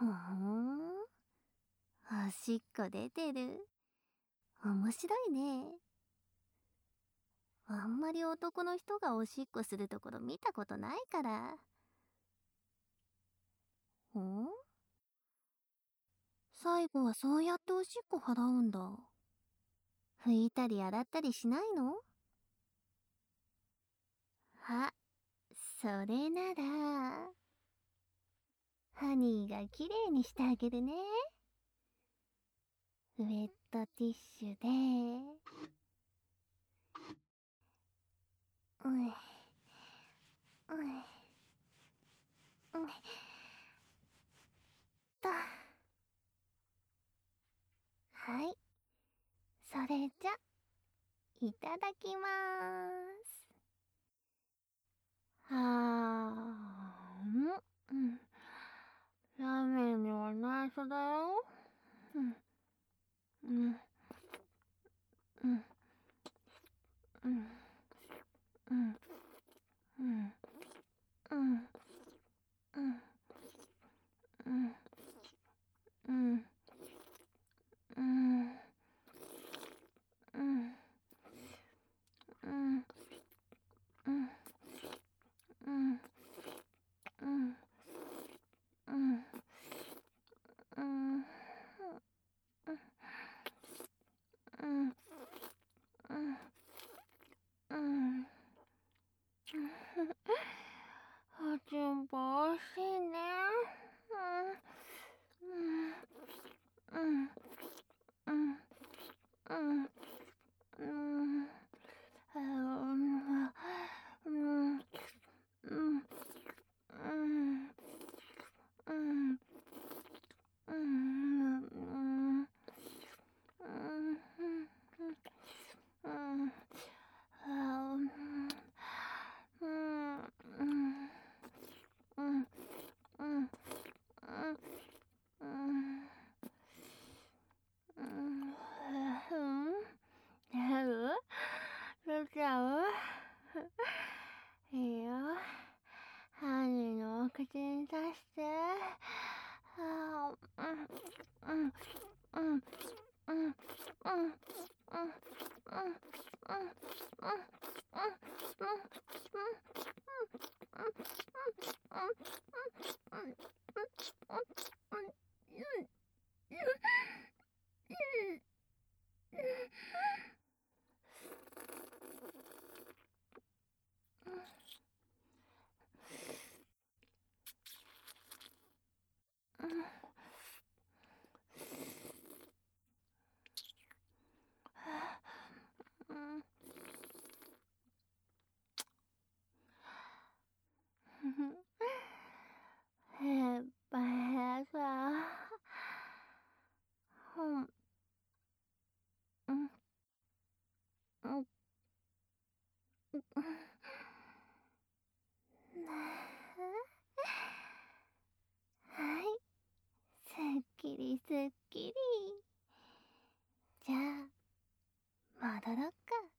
ふーん。おしっこ出てる。面白いね。あんまり男の人がおしっこするところ見たことないから。ん？最後はそうやっておしっこ払うんだ。拭いたり洗ったりしないの？あ、それなら、ハニーがきれいにしてあげるね。ウェットティッシュで、うん、うん、うん、と。はい。それじゃ、いただきまーす。うん。ラーメンには内緒だよ。うん、うん、うん、うん、うん、うん、うん、うん、うん、うん、うん、うん、うん、うん、うん、うん、うん、うん、うん、うん。あちんぽおいしいね。うん、うん、うん、うん、うん、うん、うん、うん、うん、うん、うん、うん、うん、うん、うん、うん、うん、うん、うん、出ちゃう？いいよ。ハニーのお口に出して。うん、うん、うん、うん、うん、うん、うん、うん、うん、うん、へっばへさ。うん、うん、うん、うん。はい。すっきりすっきり。じゃあ、戻ろっか。